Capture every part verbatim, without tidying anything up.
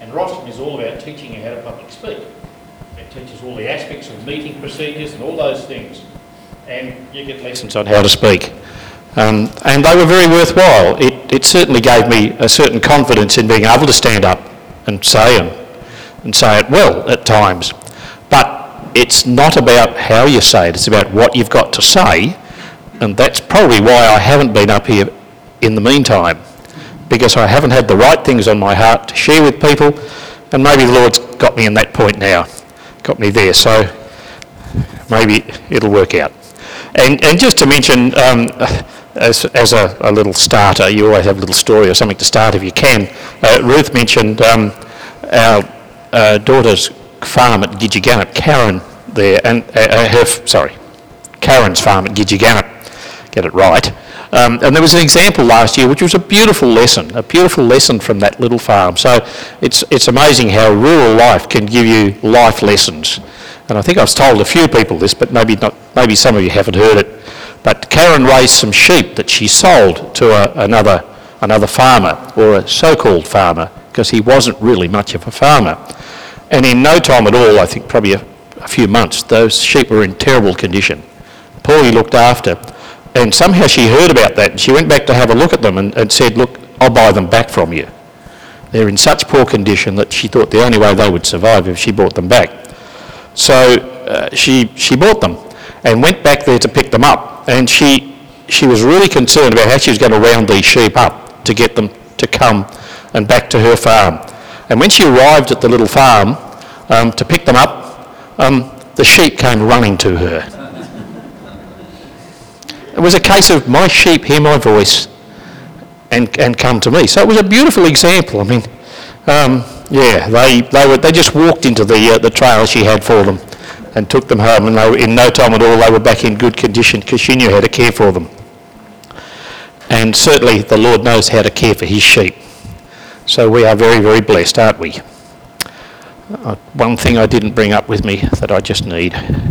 And rostering is all about teaching you how to public speak. It teaches all the aspects of meeting procedures and all those things. And you get lessons on how to speak. Um, and they were very worthwhile. It, it certainly gave me a certain confidence in being able to stand up and say and, and say it well at times. But it's not about how you say it, it's about what you've got to say. And that's probably why I haven't been up here in the meantime, because I haven't had the right things on my heart to share with people, and maybe the Lord's got me in that point now, got me there, so maybe it'll work out. And, and just to mention, um, as, as a, a little starter, you always have a little story or something to start if you can. Uh, Ruth mentioned um, our uh, daughter's farm at Gidgegannup, Karen there, and uh, her, sorry, Karen's farm at Gidgegannup, get it right. Um, and there was an example last year which was a beautiful lesson, a beautiful lesson from that little farm. So it's it's amazing how rural life can give you life lessons. And I think I've told a few people this, but maybe not. Maybe some of you haven't heard it. But Karen raised some sheep that she sold to a, another another farmer, or a so-called farmer, because he wasn't really much of a farmer. And in no time at all, I think probably a, a few months, those sheep were in terrible condition, poorly looked after. And somehow she heard about that, and she went back to have a look at them and, and said, look, I'll buy them back from you. They're in such poor condition that she thought the only way they would survive if she bought them back. So uh, she she bought them and went back there to pick them up, and she she was really concerned about how she was going to round these sheep up to get them to come and back to her farm. And when she arrived at the little farm um, to pick them up, um, the sheep came running to her. It was a case of my sheep hear my voice and and come to me. So it was a beautiful example. I mean, um, yeah, they they were they just walked into the uh, the trail she had for them and took them home, and they were, in no time at all they were back in good condition because she knew how to care for them. And certainly the Lord knows how to care for his sheep. So we are very, very blessed, aren't we? Uh, one thing I didn't bring up with me that I just need.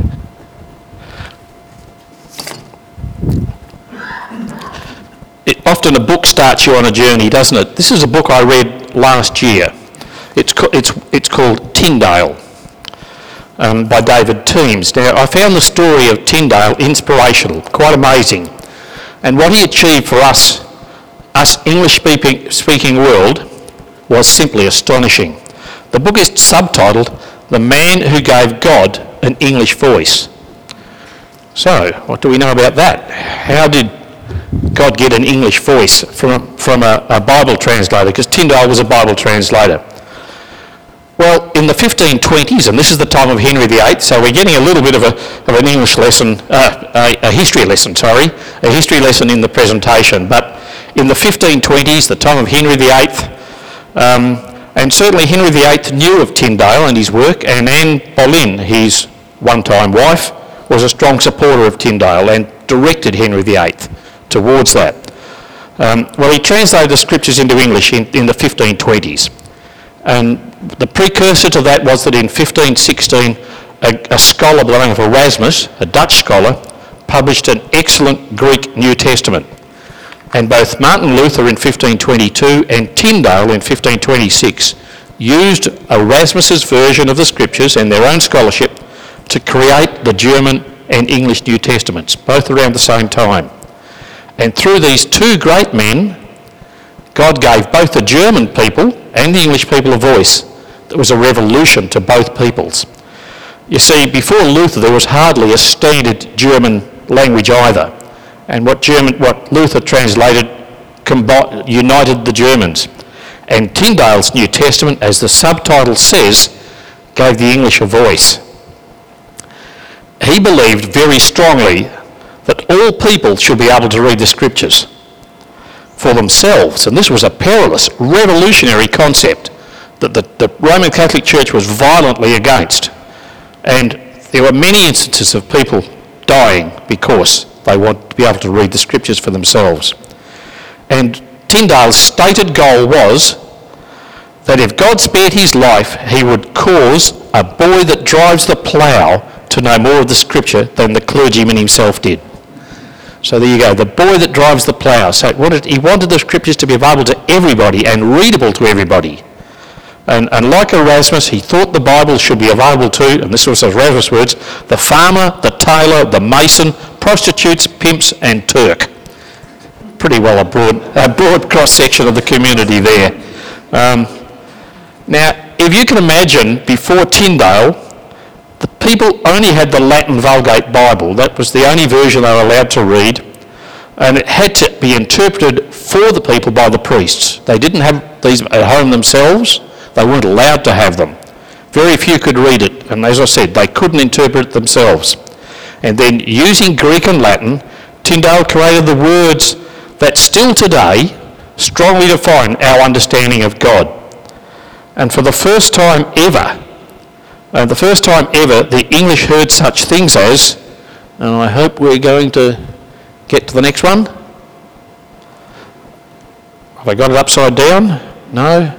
It, often a book starts you on a journey, doesn't it? This is a book I read last year. It's, co- it's, it's called Tyndale, um, by David Teems. Now, I found the story of Tyndale inspirational, quite amazing. And what he achieved for us, us English-speaking speaking world, was simply astonishing. The book is subtitled, The Man Who Gave God an English Voice. So, what do we know about that? How did God get an English voice from, from a, a Bible translator? Because Tyndale was a Bible translator. Well, in the fifteen twenties, and this is the time of Henry the Eighth, so we're getting a little bit of, a, of an English lesson, uh, a, a history lesson, sorry, a history lesson in the presentation. But in the fifteen twenties, the time of Henry the Eighth, um, and certainly Henry the Eighth knew of Tyndale and his work, and Anne Boleyn, his one-time wife, was a strong supporter of Tyndale and directed Henry the Eighth towards that. Um, well, he translated the scriptures into English in, in the fifteen twenties. And the precursor to that was that in fifteen sixteen, a, a scholar by the name of Erasmus, a Dutch scholar, published an excellent Greek New Testament. And both Martin Luther in fifteen twenty-two and Tyndale in fifteen twenty-six used Erasmus's version of the scriptures and their own scholarship to create the German and English New Testaments, both around the same time. And through these two great men, God gave both the German people and the English people a voice that was a revolution to both peoples. You see, before Luther there was hardly a standard German language either. And what German, what Luther translated combi- united the Germans. And Tyndale's New Testament, as the subtitle says, gave the English a voice. He believed very strongly that all people should be able to read the scriptures for themselves. And this was a perilous, revolutionary concept that the, the Roman Catholic Church was violently against. And there were many instances of people dying because they want to be able to read the scriptures for themselves. And Tyndale's stated goal was that if God spared his life, he would cause a boy that drives the plough to know more of the scripture than the clergyman himself did. So there you go, the boy that drives the plough. So it wanted, he wanted the scriptures to be available to everybody and readable to everybody. And, and like Erasmus, he thought the Bible should be available to, and this was Erasmus' words, the farmer, the tailor, the mason, prostitutes, pimps and Turk. Pretty well a broad, a broad cross-section of the community there. Um, now, if you can imagine, before Tyndale, the people only had the Latin Vulgate Bible. That was the only version they were allowed to read, and it had to be interpreted for the people by the priests. They didn't have these at home themselves. They weren't allowed to have them. Very few could read it, and as I said, they couldn't interpret it themselves. And then, using Greek and Latin, Tyndale created the words that still today strongly define our understanding of God. And for the first time ever, uh, the first time ever, the English heard such things as, and I hope we're going to get to the next one. Have I got it upside down? No?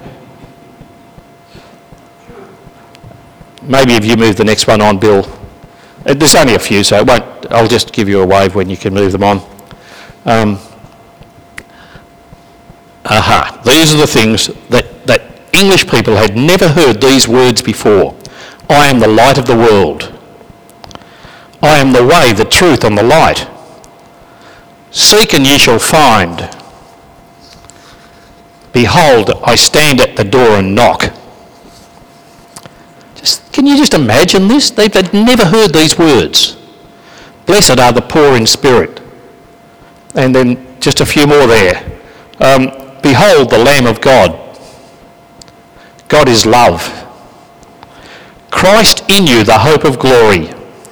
Maybe if you move the next one on, Bill. Uh, There's only a few, so it won't, I'll just give you a wave when you can move them on. Um, aha, these are the things that, that English people had never heard these words before. I am the light of the world. I am the way, the truth and the light. Seek and ye shall find. Behold, I stand at the door and knock. Just, can you just imagine this? They've, they'd never heard these words. Blessed are the poor in spirit. And then just a few more there. Um, Behold the Lamb of God. God is love. Christ in you, the hope of glory.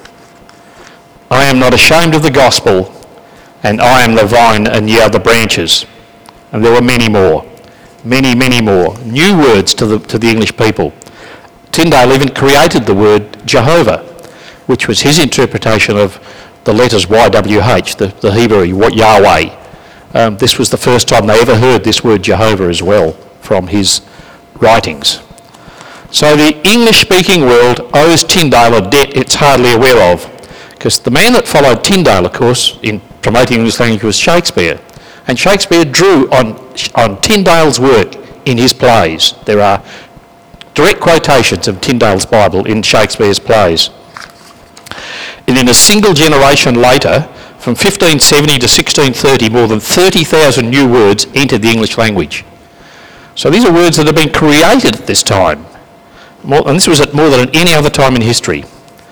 I am not ashamed of the gospel, and I am the vine and ye are the branches. And there were many more. Many, many more. New words to the, to the English people. Tyndale even created the word Jehovah, which was his interpretation of the letters Y W H, the, the Hebrew Yahweh. Um, this was the first time they ever heard this word Jehovah as well from his writings. So the English-speaking world owes Tyndale a debt it's hardly aware of, because the man that followed Tyndale, of course, in promoting English language was Shakespeare. And Shakespeare drew on, on Tyndale's work in his plays. There are direct quotations of Tyndale's Bible in Shakespeare's plays. And in a single generation later, from fifteen seventy to sixteen thirty, more than thirty thousand new words entered the English language. So these are words that have been created at this time. More, and this was at more than at any other time in history.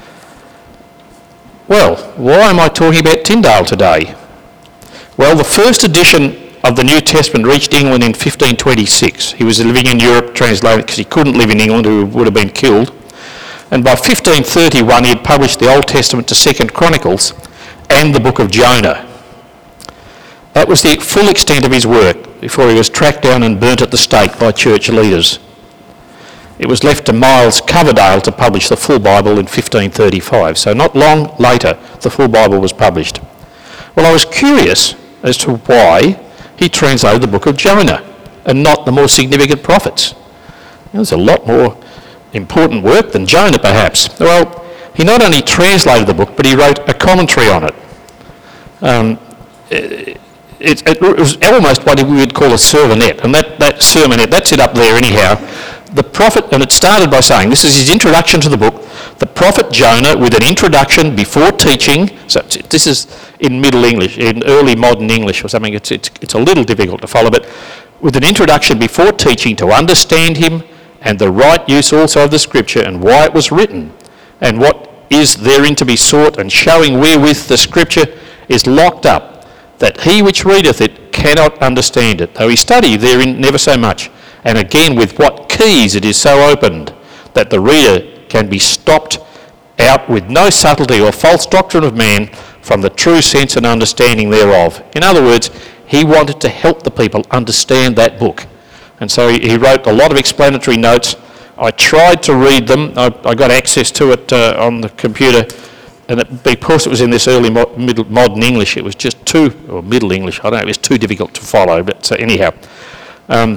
Well, why am I talking about Tyndale today? Well, the first edition of the New Testament reached England in fifteen twenty-six. He was living in Europe, translated because he couldn't live in England, who would have been killed. And by fifteen thirty-one, he had published the Old Testament to Second Chronicles and the book of Jonah. That was the full extent of his work before he was tracked down and burnt at the stake by church leaders. It was left to Miles Coverdale to publish the full Bible in fifteen thirty-five. So not long later, the full Bible was published. Well, I was curious as to why he translated the book of Jonah and not the more significant prophets. There's a lot more important work than Jonah, perhaps. Well, he not only translated the book, but he wrote a commentary on it. Um, it, it, it was almost what we would call a sermonette, and that, that sermonette, that's it up there anyhow. The prophet, and it started by saying, this is his introduction to the book, the prophet Jonah with an introduction before teaching. So this is in Middle English, in early modern English or something. It's, it's, it's a little difficult to follow, but with an introduction before teaching to understand him and the right use also of the scripture and why it was written and what is therein to be sought, and showing wherewith the scripture is locked up, that he which readeth it cannot understand it, though he study therein never so much. And again, with what keys it is so opened, that the reader can be stopped out with no subtlety or false doctrine of man from the true sense and understanding thereof. In other words, he wanted to help the people understand that book. And so he wrote a lot of explanatory notes. I tried to read them. I, I got access to it uh, on the computer, and it, because it was in this early mo- middle, modern English, it was just too, or Middle English, I don't know, it was too difficult to follow. But so anyhow, um,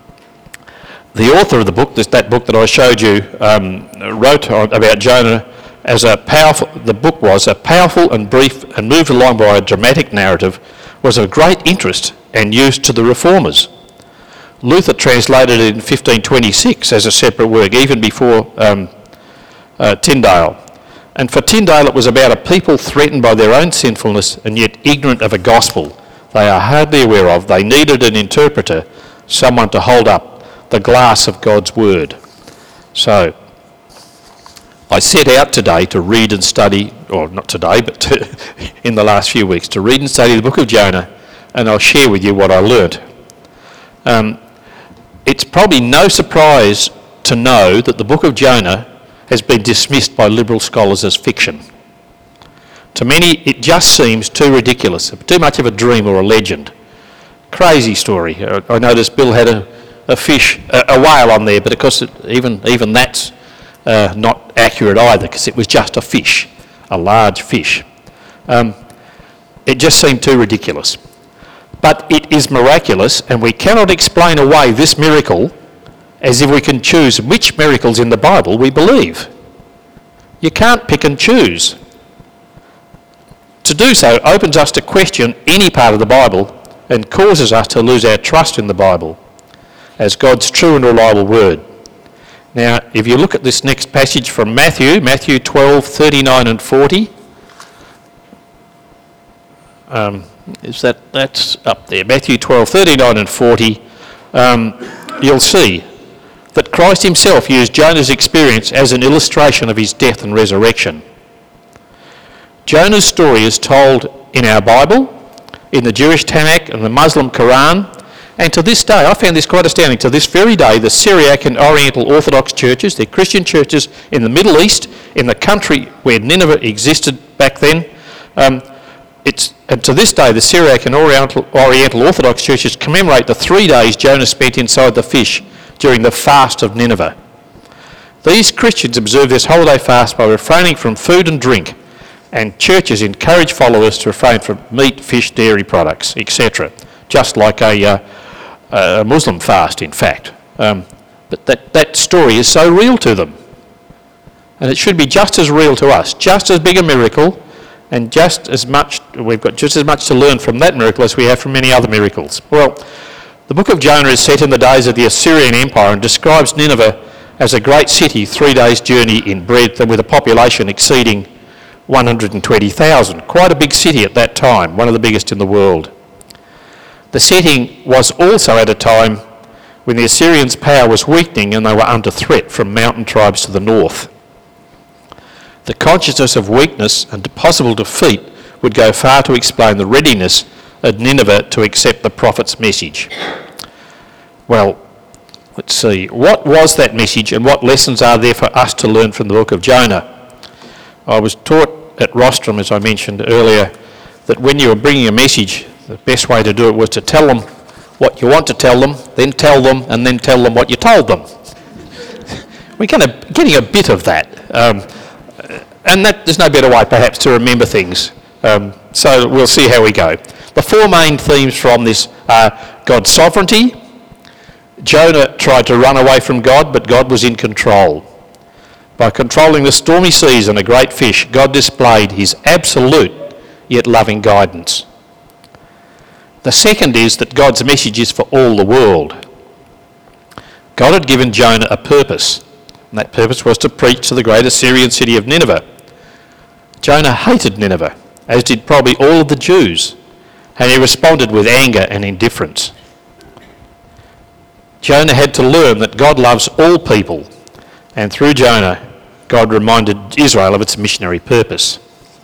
the author of the book, this, that book that I showed you, um, wrote on, about Jonah as a powerful, the book was a powerful and brief and moved along by a dramatic narrative, was of great interest and use to the reformers. Luther translated it in fifteen twenty-six as a separate work, even before um, uh, Tyndale. And for Tyndale it was about a people threatened by their own sinfulness and yet ignorant of a gospel they are hardly aware of. They needed an interpreter, someone to hold up the glass of God's word. So I set out today to read and study, or not today, but to, in the last few weeks, to read and study the book of Jonah, and I'll share with you what I learnt. Um, it's probably no surprise to know that the book of Jonah has been dismissed by liberal scholars as fiction. To many, it just seems too ridiculous, too much of a dream or a legend. Crazy story. I noticed Bill had a, a fish, a, a whale on there, but of course it, even, even that's uh, not accurate either, because it was just a fish, a large fish. Um, it just seemed too ridiculous. But it is miraculous, and we cannot explain away this miracle as if we can choose which miracles in the Bible we believe. You can't pick and choose. To do so opens us to question any part of the Bible and causes us to lose our trust in the Bible as God's true and reliable word. Now, if you look at this next passage from Matthew, Matthew twelve, thirty-nine and forty, um, is that, that's up there, Matthew twelve, thirty-nine and forty, um, you'll see that Christ himself used Jonah's experience as an illustration of his death and resurrection. Jonah's story is told in our Bible, in the Jewish Tanakh and the Muslim Quran, and to this day, I found this quite astounding, to this very day, the Syriac and Oriental Orthodox churches, they're Christian churches in the Middle East, in the country where Nineveh existed back then, um, it's, and to this day, the Syriac and Oriental, Oriental Orthodox churches commemorate the three days Jonah spent inside the fish during the fast of Nineveh. These Christians observe this holiday fast by refraining from food and drink, and churches encourage followers to refrain from meat, fish, dairy products, et cetera, just like a, uh, a Muslim fast, in fact. Um, but that, that story is so real to them. And it should be just as real to us, just as big a miracle, and just as much, we've got just as much to learn from that miracle as we have from many other miracles. Well, the book of Jonah is set in the days of the Assyrian Empire and describes Nineveh as a great city, three days' journey in breadth, and with a population exceeding one hundred twenty thousand. Quite a big city at that time, one of the biggest in the world. The setting was also at a time when the Assyrians' power was weakening and they were under threat from mountain tribes to the north. The consciousness of weakness and possible defeat would go far to explain the readiness of Nineveh to accept the prophet's message. Well, let's see. What was that message and what lessons are there for us to learn from the book of Jonah? I was taught at Rostrum, as I mentioned earlier, that when you were bringing a message, the best way to do it was to tell them what you want to tell them, then tell them, and then tell them what you told them. We're kind of getting a bit of that. Um, and that, there's no better way, perhaps, to remember things. Um, so we'll see how we go. The four main themes from this are God's sovereignty. Jonah tried to run away from God, but God was in control. By controlling the stormy seas and a great fish, God displayed his absolute yet loving guidance. The second is that God's message is for all the world. God had given Jonah a purpose, and that purpose was to preach to the great Assyrian city of Nineveh. Jonah hated Nineveh, as did probably all of the Jews, and he responded with anger and indifference. Jonah had to learn that God loves all people, and through Jonah, God reminded Israel of its missionary purpose.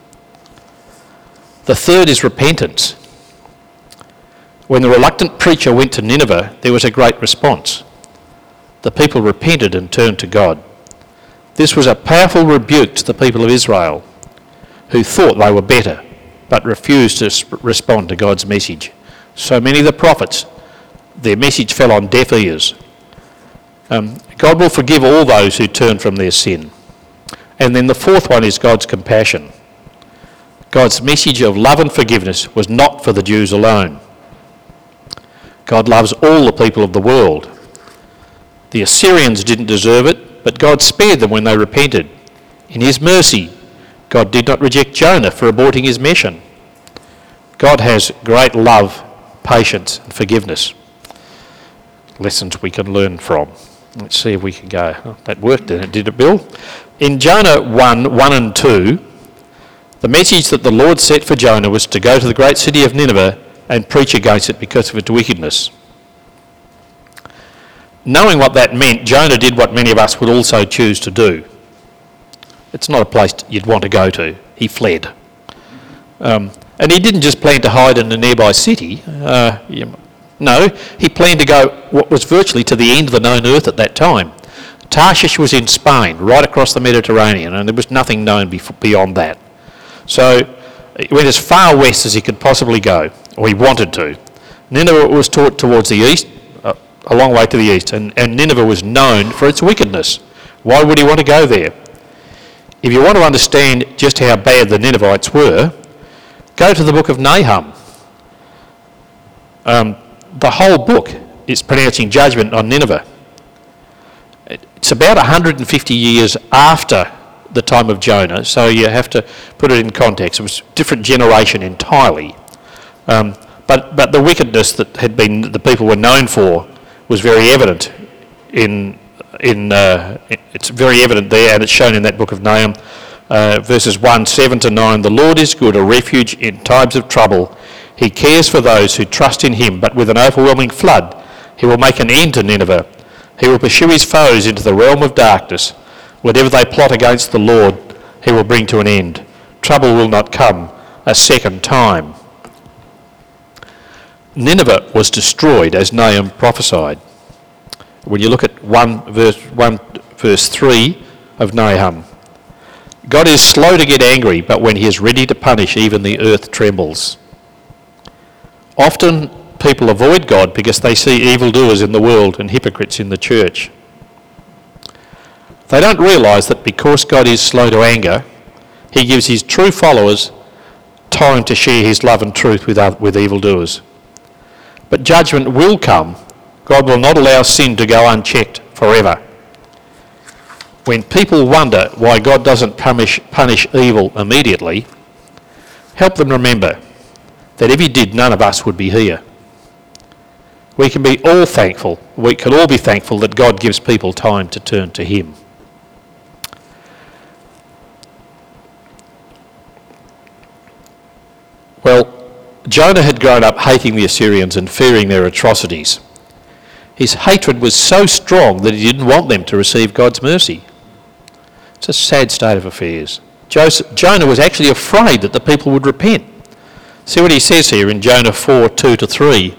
The third is repentance. When the reluctant preacher went to Nineveh, there was a great response. The people repented and turned to God. This was a powerful rebuke to the people of Israel, who thought they were better, but refused to respond to God's message. So many of the prophets, their message fell on deaf ears. Um, God will forgive all those who turn from their sin. And then the fourth one is God's compassion. God's message of love and forgiveness was not for the Jews alone. God loves all the people of the world. The Assyrians didn't deserve it, but God spared them when they repented. In his mercy, God did not reject Jonah for aborting his mission. God has great love, patience and forgiveness. lessons we can learn from. Let's see if we can go. Oh, that worked, didn't it? Did it, Bill? In Jonah one, one and two, the message that the Lord set for Jonah was to go to the great city of Nineveh and preach against it because of its wickedness. Knowing what that meant, Jonah did what many of us would also choose to do. It's not a place you'd want to go to. He fled. Um, and he didn't just plan to hide in a nearby city. Uh, no, he planned to go what was virtually to the end of the known earth at that time. Tarshish was in Spain, right across the Mediterranean, and there was nothing known beyond that. So he went as far west as he could possibly go, or he wanted to. Nineveh was taught towards the east, uh, a long way to the east, and, and Nineveh was known for its wickedness. Why would he want to go there? If you want to understand just how bad the Ninevites were, go to the book of Nahum. Um, the whole book is pronouncing judgment on Nineveh. It's about one hundred fifty years after the time of Jonah, so you have to put it in context. It was a different generation entirely. Um, but, but the wickedness that had been the people were known for was very evident in in uh, it's very evident there, and it's shown in that book of Nahum, uh, verses one, seven to nine. The Lord is good, a refuge in times of trouble. He cares for those who trust in him, but with an overwhelming flood he will make an end to Nineveh. He will pursue his foes into the realm of darkness. Whatever they plot against the Lord, he will bring to an end. Trouble will not come a second time. Nineveh was destroyed as Nahum prophesied. When you look at one verse, one verse three of Nahum, God is slow to get angry, but when he is ready to punish, even the earth trembles. Often people avoid God because they see evildoers in the world and hypocrites in the church. They don't realise that because God is slow to anger, he gives his true followers time to share his love and truth with, other, with evildoers. But judgment will come. God will not allow sin to go unchecked forever. When people wonder why God doesn't punish, punish evil immediately, help them remember that if he did, none of us would be here. We can be all thankful, we can all be thankful that God gives people time to turn to him. Well, Jonah had grown up hating the Assyrians and fearing their atrocities. His hatred was so strong that he didn't want them to receive God's mercy. It's a sad state of affairs. Joseph, Jonah was actually afraid that the people would repent. See what he says here in Jonah four, two to three.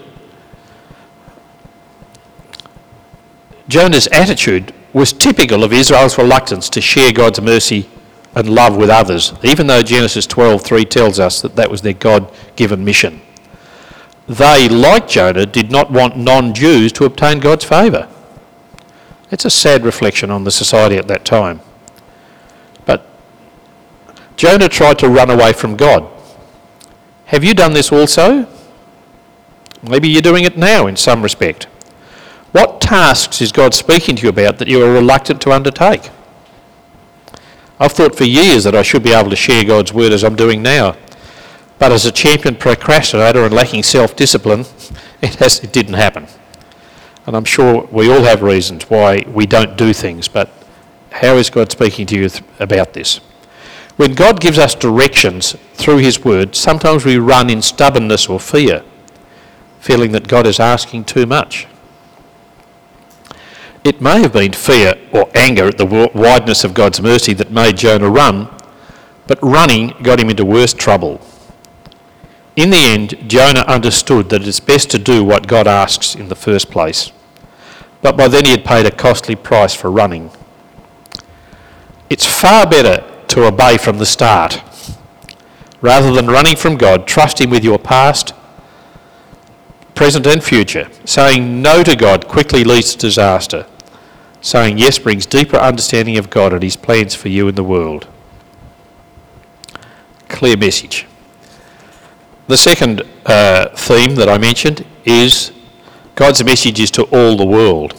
Jonah's attitude was typical of Israel's reluctance to share God's mercy and love with others, even though Genesis twelve three tells us that that was their God-given mission. They, like Jonah, did not want non-Jews to obtain God's favour. It's a sad reflection on the society at that time. But Jonah tried to run away from God. Have you done this also? Maybe you're doing it now in some respect. What tasks is God speaking to you about that you are reluctant to undertake? I've thought for years that I should be able to share God's word as I'm doing now. But as a champion procrastinator and lacking self-discipline, it, has, it didn't happen. And I'm sure we all have reasons why we don't do things, but how is God speaking to you th- about this? When God gives us directions through his word, sometimes we run in stubbornness or fear, feeling that God is asking too much. It may have been fear or anger at the wideness of God's mercy that made Jonah run, but running got him into worse trouble. In the end, Jonah understood that it's best to do what God asks in the first place. But by then he had paid a costly price for running. It's far better to obey from the start. Rather than running from God, trust him with your past, present and future. Saying no to God quickly leads to disaster. Saying yes brings deeper understanding of God and his plans for you in the world. Clear message. The second uh, theme that I mentioned is God's message is to all the world.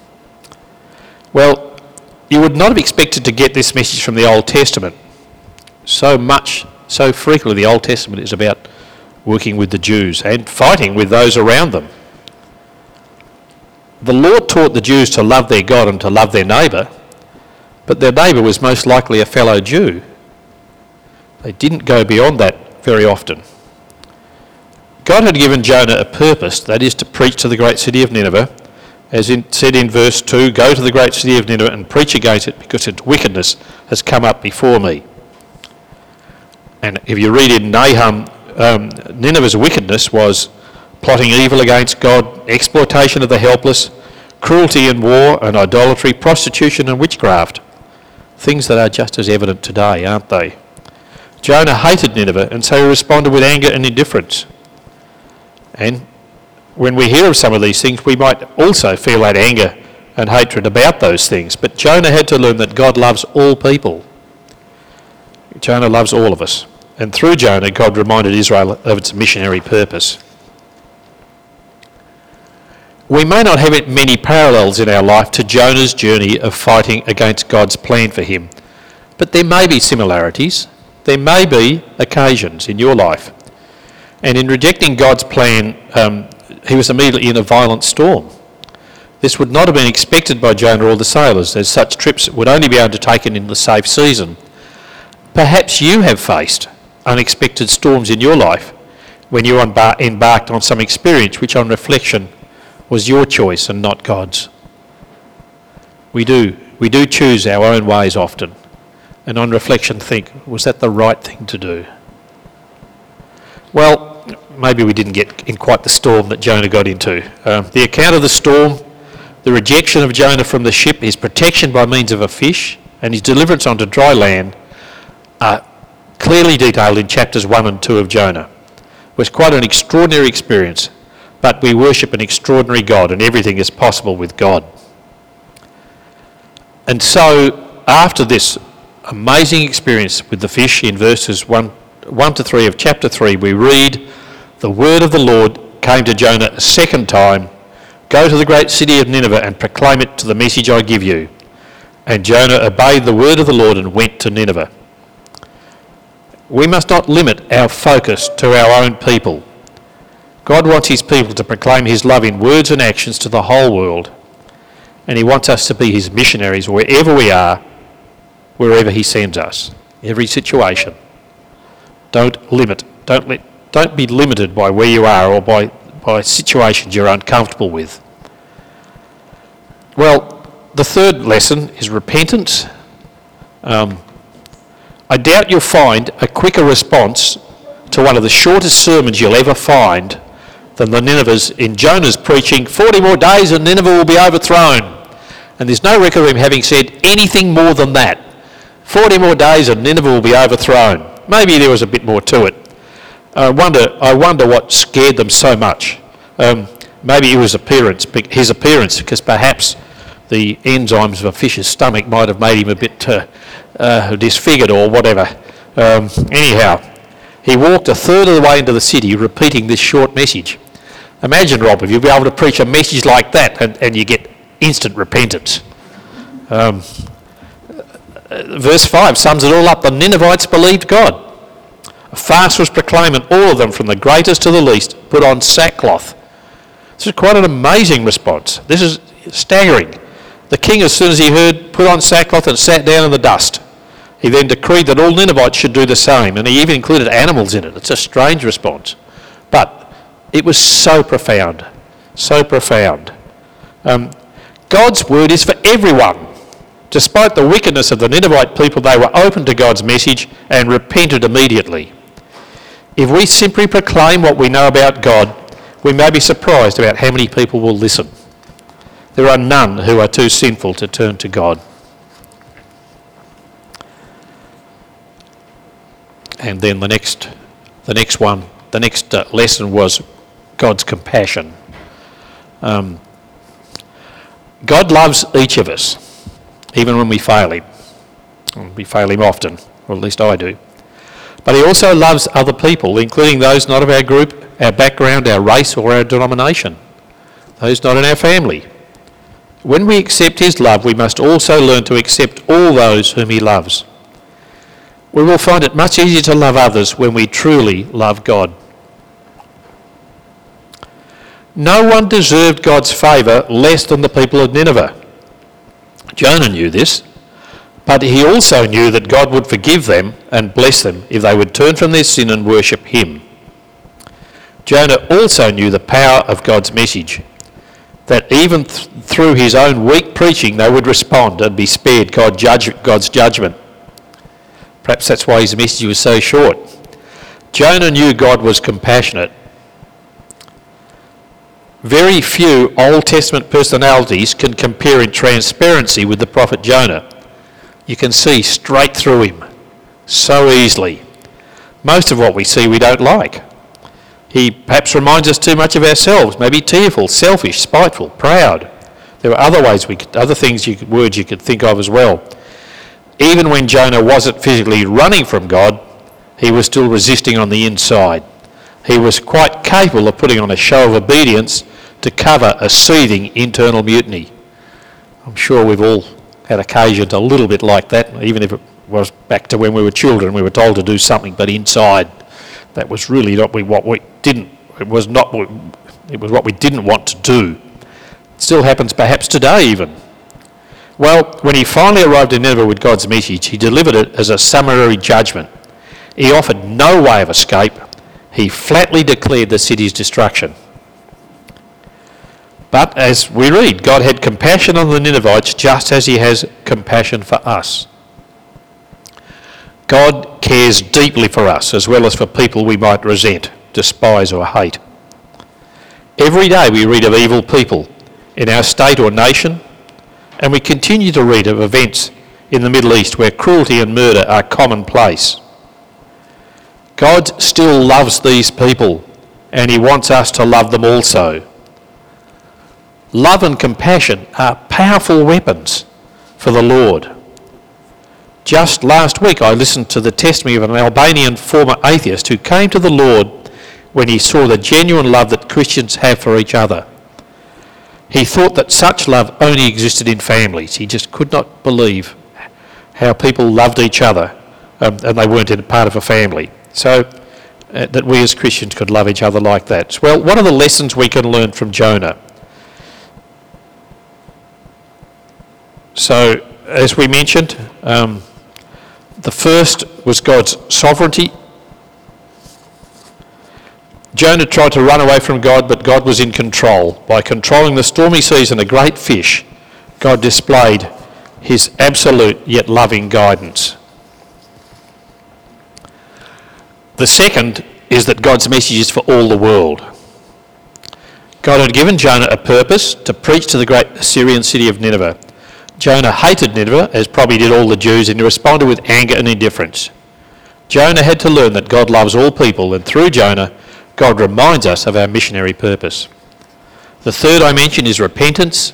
Well, you would not have expected to get this message from the Old Testament. So much, so frequently the Old Testament is about working with the Jews and fighting with those around them. The Lord taught the Jews to love their God and to love their neighbour, but their neighbour was most likely a fellow Jew. They didn't go beyond that very often. God had given Jonah a purpose, that is to preach to the great city of Nineveh, as in, said in verse two, "Go to the great city of Nineveh and preach against it, because its wickedness has come up before me." And if you read in Nahum, um, Nineveh's wickedness was plotting evil against God, exploitation of the helpless, cruelty and war and idolatry, prostitution and witchcraft. Things that are just as evident today, aren't they? Jonah hated Nineveh, and so he responded with anger and indifference. And when we hear of some of these things, we might also feel that anger and hatred about those things. But Jonah had to learn that God loves all people. Jonah loves all of us. And through Jonah, God reminded Israel of its missionary purpose. We may not have many parallels in our life to Jonah's journey of fighting against God's plan for him, but there may be similarities. There may be occasions in your life. And in rejecting God's plan, um, he was immediately in a violent storm. This would not have been expected by Jonah or the sailors, as such trips would only be undertaken in the safe season. Perhaps you have faced unexpected storms in your life when you embar- embarked on some experience which on reflection was your choice and not God's. We do. We do choose our own ways often, and on reflection think, was that the right thing to do? Well, maybe we didn't get in quite the storm that Jonah got into. Um, the account of the storm, the rejection of Jonah from the ship, his protection by means of a fish, and his deliverance onto dry land are clearly detailed in chapters one and two of Jonah. It was quite an extraordinary experience, but we worship an extraordinary God, and everything is possible with God. And so, after this amazing experience with the fish, in verses one, one to three of chapter three, we read, "The word of the Lord came to Jonah a second time. Go to the great city of Nineveh and proclaim it to the message I give you." And Jonah obeyed the word of the Lord and went to Nineveh. We must not limit our focus to our own people. God wants his people to proclaim his love in words and actions to the whole world. And he wants us to be his missionaries wherever we are, wherever he sends us, every situation. Don't limit, don't let, don't be limited by where you are or by, by situations you're uncomfortable with. Well, the third lesson is repentance. Um, I doubt you'll find a quicker response to one of the shortest sermons you'll ever find than the Nineveh's in Jonah's preaching, forty more days and Nineveh will be overthrown. And there's no record of him having said anything more than that. forty more days and Nineveh will be overthrown. Maybe there was a bit more to it. I wonder, I wonder what scared them so much. Um, maybe it was appearance, his appearance, because perhaps the enzymes of a fish's stomach might have made him a bit uh, uh, disfigured or whatever. Um, anyhow, he walked a third of the way into the city repeating this short message. Imagine, Rob, if you'd be able to preach a message like that and, and you get instant repentance. Um, verse five sums it all up. The Ninevites believed God. A fast was proclaimed, and all of them, from the greatest to the least, put on sackcloth. This is quite an amazing response. This is staggering. The king, as soon as he heard, put on sackcloth and sat down in the dust. He then decreed that all Ninevites should do the same, and he even included animals in it. It's a strange response. But it was so profound, so profound. Um, God's word is for everyone. Despite the wickedness of the Ninevite people, they were open to God's message and repented immediately. If we simply proclaim what we know about God, we may be surprised about how many people will listen. There are none who are too sinful to turn to God. And then the next, the next one, the next uh, lesson was God's compassion. Um, God loves each of us, even when we fail him. We fail him often, or at least I do. But he also loves other people, including those not of our group, our background, our race, or our denomination, those not in our family. When we accept his love, we must also learn to accept all those whom he loves. We will find it much easier to love others when we truly love God. No one deserved God's favour less than the people of Nineveh. Jonah knew this, but he also knew that God would forgive them and bless them if they would turn from their sin and worship him. Jonah also knew the power of God's message, that even th- through his own weak preaching they would respond and be spared God judge- God's judgment. Perhaps that's why his message was so short. Jonah knew God was compassionate. Very few Old Testament personalities can compare in transparency with the prophet Jonah. You can see straight through him so easily. Most of what we see we don't like. He perhaps reminds us too much of ourselves, maybe tearful, selfish, spiteful, proud. There are other ways we could, other things you could, words you could think of as well. Even when Jonah wasn't physically running from God, he was still resisting on the inside. He was quite capable of putting on a show of obedience to cover a seething internal mutiny. I'm sure we've all had occasion to a little bit like that, even if it was back to when we were children. We were told to do something, but inside, that was really not what we didn't. It was not. It was what we didn't want to do. It still happens, perhaps today even. Well, when he finally arrived in Nineveh with God's message, he delivered it as a summary judgment. He offered no way of escape. He flatly declared the city's destruction. But as we read, God had compassion on the Ninevites just as he has compassion for us. God cares deeply for us as well as for people we might resent, despise or hate. Every day we read of evil people in our state or nation, and we continue to read of events in the Middle East where cruelty and murder are commonplace. God still loves these people, and he wants us to love them also. Love and compassion are powerful weapons for the Lord. Just last week I listened to the testimony of an Albanian former atheist who came to the Lord when he saw the genuine love that Christians have for each other. He thought that such love only existed in families. He just could not believe how people loved each other um, and they weren't in part of a family. So uh, that we as Christians could love each other like that. Well, what are the lessons we can learn from Jonah? So, as we mentioned, um, the first was God's sovereignty. Jonah tried to run away from God, but God was in control. By controlling the stormy seas and a great fish, God displayed his absolute yet loving guidance. The second is that God's message is for all the world. God had given Jonah a purpose to preach to the great Assyrian city of Nineveh. Jonah hated Nineveh, as probably did all the Jews, and he responded with anger and indifference. Jonah had to learn that God loves all people, and through Jonah, God reminds us of our missionary purpose. The third I mentioned is repentance.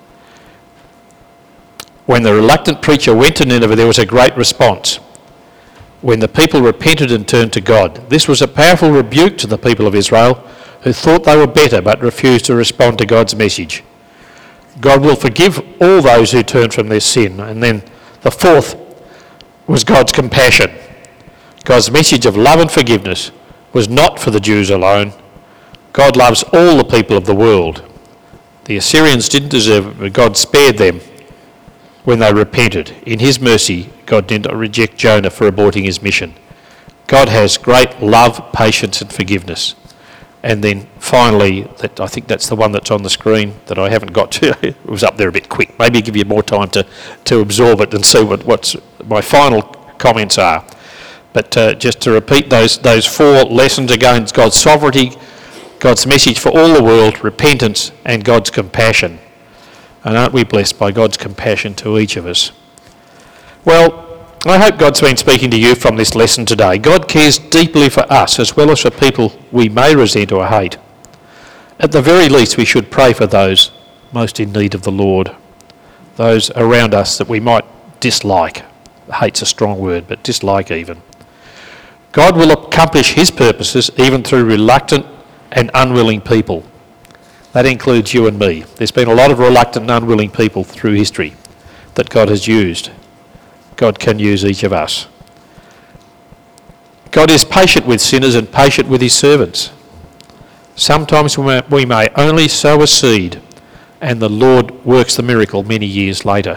When the reluctant preacher went to Nineveh, there was a great response. When the people repented and turned to God, this was a powerful rebuke to the people of Israel, who thought they were better but refused to respond to God's message. God will forgive all those who turn from their sin. And then the fourth was God's compassion. God's message of love and forgiveness was not for the Jews alone. God loves all the people of the world. The Assyrians didn't deserve it, but God spared them when they repented. In his mercy, God did not reject Jonah for aborting his mission. God has great love, patience and forgiveness. And then finally, that I think that's the one that's on the screen that I haven't got to. It was up there a bit quick. Maybe give you more time to, to absorb it and see what what's my final comments are. But uh, just to repeat those those four lessons again: God's sovereignty, God's message for all the world, repentance, and God's compassion. And aren't we blessed by God's compassion to each of us? Well, I hope God's been speaking to you from this lesson today. God cares deeply for us as well as for people we may resent or hate. At the very least, we should pray for those most in need of the Lord, those around us that we might dislike. Hate's a strong word, but dislike even. God will accomplish his purposes even through reluctant and unwilling people. That includes you and me. There's been a lot of reluctant and unwilling people through history that God has used. God can use each of us. God is patient with sinners and patient with his servants. Sometimes we may, we may only sow a seed and the Lord works the miracle many years later.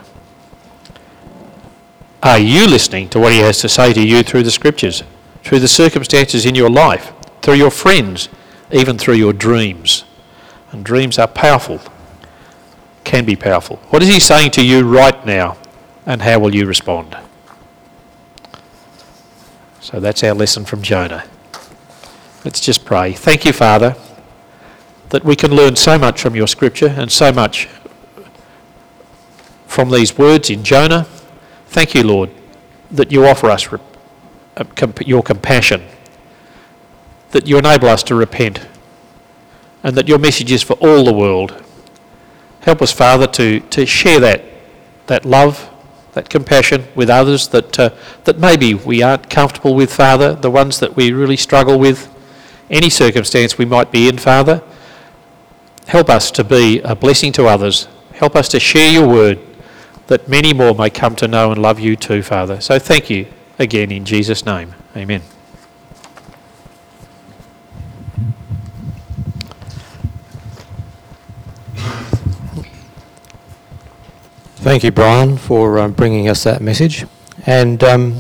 Are you listening to what he has to say to you through the scriptures, through the circumstances in your life, through your friends, even through your dreams? And dreams are powerful, can be powerful. What is he saying to you right now, and how will you respond? So that's our lesson from Jonah. Let's just pray. Thank you, Father, that we can learn so much from your scripture and so much from these words in Jonah. Thank you, Lord, that you offer us your compassion, that you enable us to repent, and that your message is for all the world. Help us, Father, to, to share that, that love, that compassion with others that, uh, that maybe we aren't comfortable with, Father, the ones that we really struggle with, any circumstance we might be in, Father. Help us to be a blessing to others. Help us to share your word, that many more may come to know and love you too, Father. So thank you again in Jesus' name. Amen. Thank you, Brian, for um, bringing us that message. And um,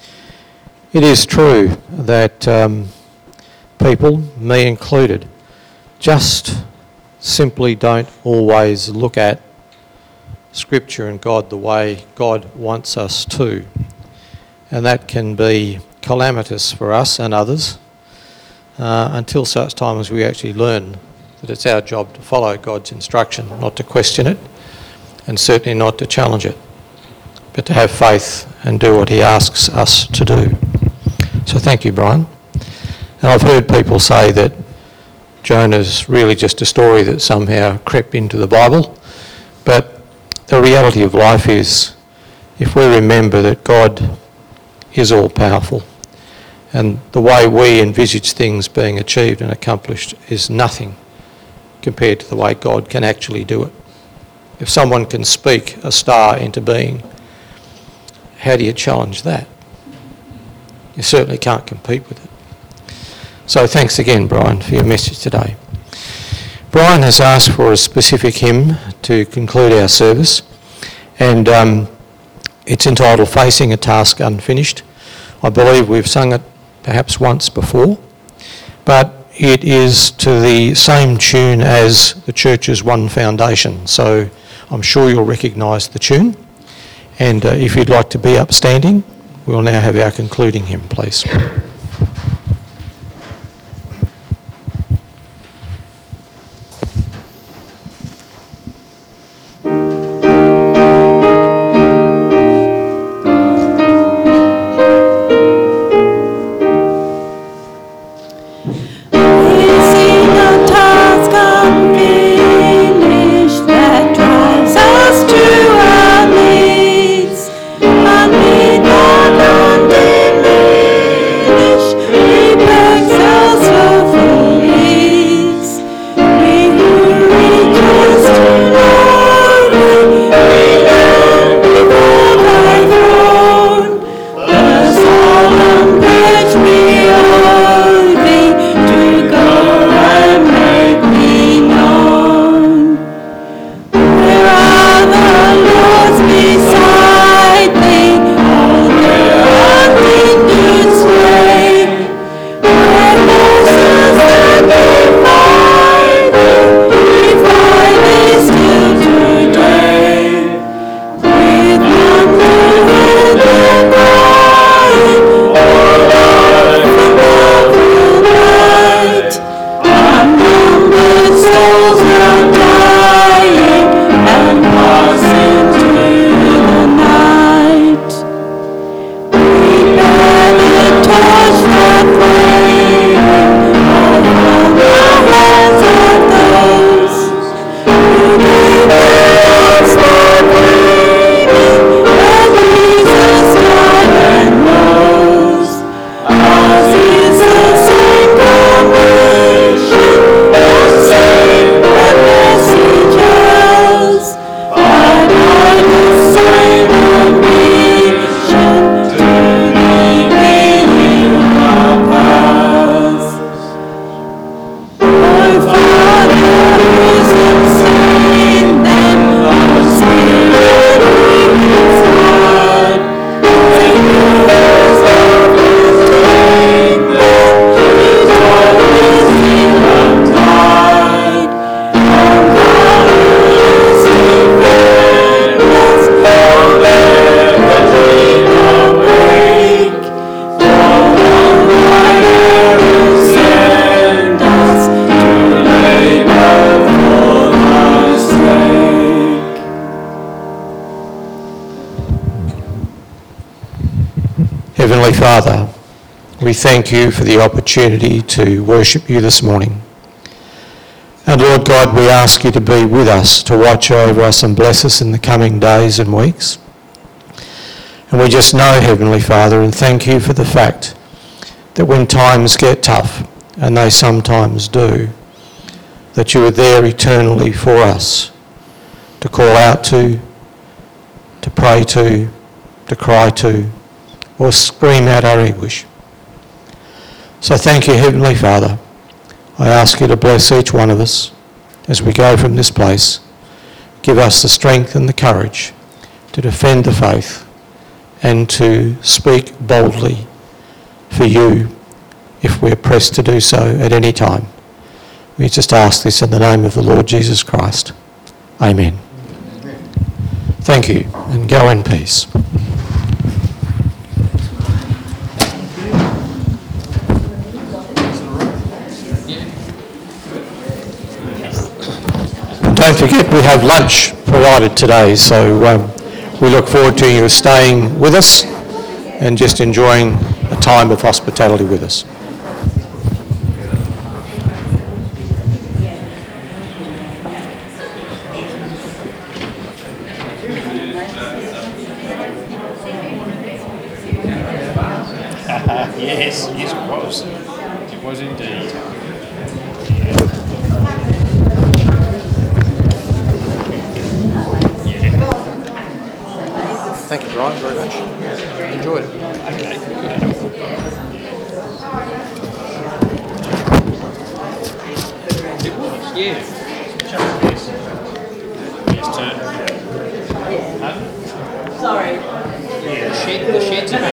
it is true that um, people, me included, just simply don't always look at Scripture and God the way God wants us to. And that can be calamitous for us and others uh, until such time as we actually learn that it's our job to follow God's instruction, not to question it, and certainly not to challenge it, but to have faith and do what he asks us to do. So thank you, Brian. And I've heard people say that Jonah's really just a story that somehow crept into the Bible, but the reality of life is, if we remember that God is all-powerful, and the way we envisage things being achieved and accomplished is nothing compared to the way God can actually do it. If someone can speak a star into being, how do you challenge that? You certainly can't compete with it. So thanks again, Brian, for your message today. Brian has asked for a specific hymn to conclude our service, and um, it's entitled Facing a Task Unfinished. I believe we've sung it perhaps once before, but it is to the same tune as the church's One Foundation, so I'm sure you'll recognise the tune. And uh, if you'd like to be upstanding, we'll now have our concluding hymn, please. Unmade, Heavenly Father, we thank you for the opportunity to worship you this morning. And Lord God, we ask you to be with us, to watch over us and bless us in the coming days and weeks. And we just know, Heavenly Father, and thank you for the fact that when times get tough, and they sometimes do, that you are there eternally for us, to call out to, to pray to, to cry to, or scream out our anguish. So thank you, Heavenly Father. I ask you to bless each one of us as we go from this place. Give us the strength and the courage to defend the faith and to speak boldly for you if we're pressed to do so at any time. We just ask this in the name of the Lord Jesus Christ. Amen. Thank you, and go in peace. Don't forget we have lunch provided today, so um, we look forward to you staying with us and just enjoying a time of hospitality with us. Yes, yes it was. It was indeed. Thank you, Brian, very much. Enjoyed it. Okay, good. It was, yeah. Yes. Yes, turn. Sorry. Yeah, the shed, the shed's